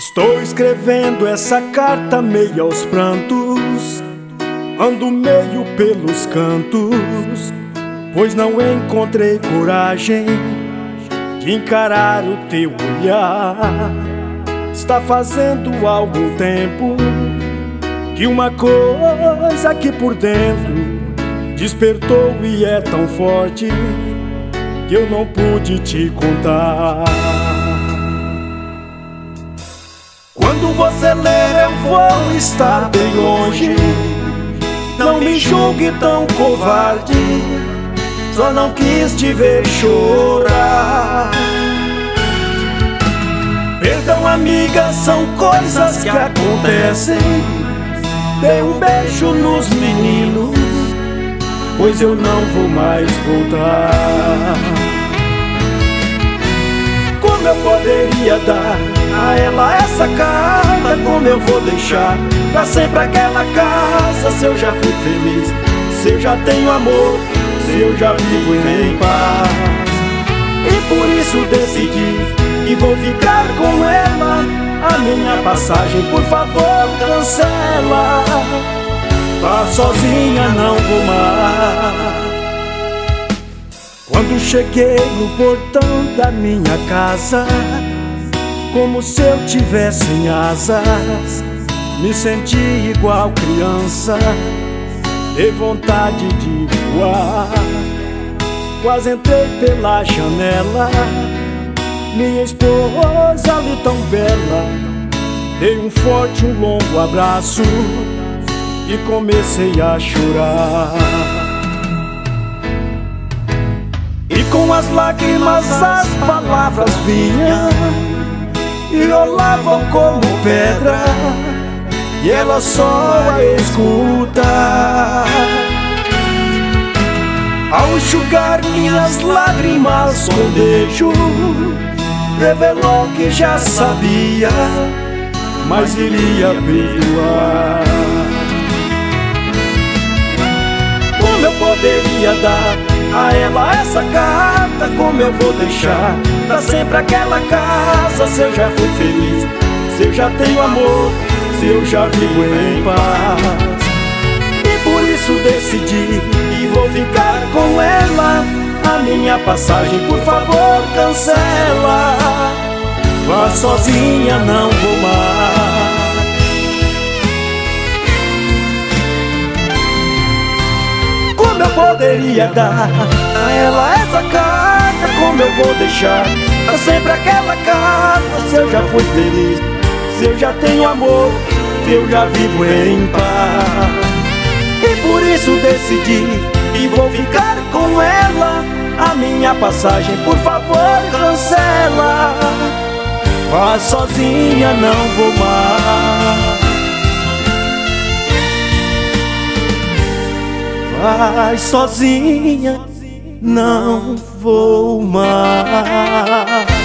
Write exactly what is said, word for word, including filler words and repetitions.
Estou escrevendo essa carta meio aos prantos, ando meio pelos cantos, pois não encontrei coragem de encarar o teu olhar. Está fazendo algum tempo que uma coisa aqui por dentro despertou e é tão forte que eu não pude te contar. Quando você ler eu vou estar bem longe, não me julgue tão covarde, só não quis te ver chorar. Perdão, amiga, são coisas que acontecem. Dê um beijo nos meninos, pois eu não vou mais voltar. Como eu poderia dar a ela essa carta? Como eu vou deixar pra sempre aquela casa? Se eu já fui feliz, se eu já tenho amor, se eu já vivo em paz. E por isso decidi e vou ficar com ela. A minha passagem, por favor, cancela. Vá sozinha, não vou mais. Quando cheguei no portão da minha casa, como se eu tivesse em asas, me senti igual criança, dei vontade de voar. Quase entrei pela janela, minha esposa ali tão bela. Dei um forte, um longo abraço e comecei a chorar. E com as lágrimas as palavras vinham e rolavam como pedra, e ela só a escuta. Ao enxugar minhas lágrimas com beijo, revelou que já sabia, mas iria perdoar. Como eu poderia dar a ela essa carta? Como eu vou deixar pra sempre aquela casa? Se eu já fui feliz, se eu já tenho amor, se eu já vivo em paz. E por isso decidi e vou ficar com ela. A minha passagem, por favor, cancela. Vá sozinha, não vou mais. Como eu poderia dar a ela essa carta? Como eu vou deixar pra sempre aquela casa? Se eu já fui feliz, se eu já tenho amor, se eu já vivo em paz. E por isso decidi e vou ficar com ela. A minha passagem, por favor, cancela. Vá sozinha, não vou mais. Vai sozinha, não vou mais.